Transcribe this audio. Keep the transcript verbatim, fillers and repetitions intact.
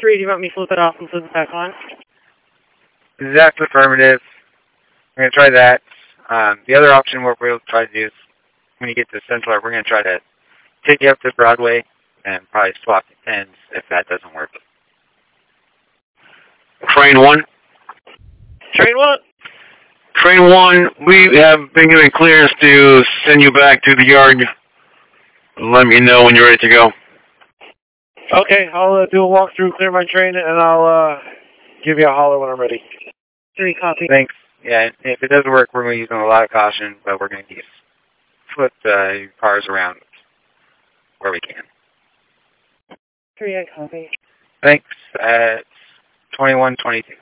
three, do you want me to flip it off and flip it back on? That's affirmative. We're going to try that. Um, the other option what we'll try to do is when you get to Central, we're going to try to take you up to Broadway and probably swap the ends if that doesn't work. Train one. Train one. Train one, we have been given clearance to send you back to the yard. Let me know when you're ready to go. Okay, I'll uh, do a walkthrough, clear my train, and I'll uh, give you a holler when I'm ready. Three, copy. Thanks. Yeah, if it doesn't work, we're going to use a lot of caution, but we're going to use flip uh, cars around where we can. Three, I copy. Thanks. At twenty-one twenty-two.